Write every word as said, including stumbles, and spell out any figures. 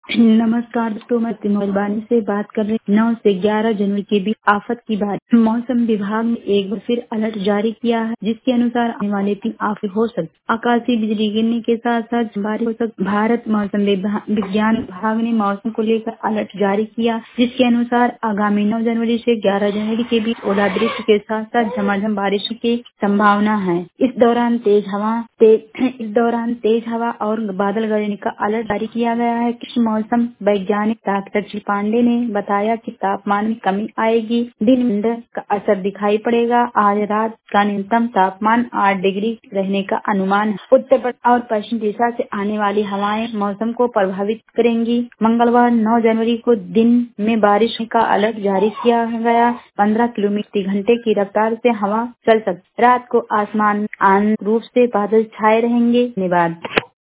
नमस्कार दोस्तों, मैं तिमोर बानी से बात कर रही हूँ। नौ से ग्यारह जनवरी के बीच आफत की बात। मौसम विभाग ने एक बार फिर अलर्ट जारी किया है, जिसके अनुसार आने वाले तीन आफत हो सकती। आकाशीय बिजली गिरने के साथ साथ बारिश हो सकती। भारत मौसम विज्ञान विभाग ने मौसम को लेकर अलर्ट जारी किया, जिसके अनुसार आगामी नौ जनवरी से ग्यारह जनवरी के बीच ओलावृष्टि के साथ साथ झमाझम बारिश की संभावना है। इस दौरान तेज हवा तेज इस दौरान तेज हवा और बादल गरजने का अलर्ट जारी किया गया है। कृषि मौसम वैज्ञानिक डॉक्टर जी पांडे ने बताया कि तापमान में कमी आएगी, दिन में ठंड का असर दिखाई पड़ेगा। आज रात का न्यूनतम तापमान आठ डिग्री रहने का अनुमान है। उत्तर प्रदेश और पश्चिम दिशा से आने वाली हवाएं मौसम को प्रभावित करेंगी। मंगलवार नौ जनवरी को दिन में बारिश का अलर्ट जारी किया गया। पंद्रह किलोमीटर प्रति घंटे की रफ्तार से हवा चल सकती। रात को आसमान में आंशिक रूप से बादल छाए रहेंगे। धन्यवाद।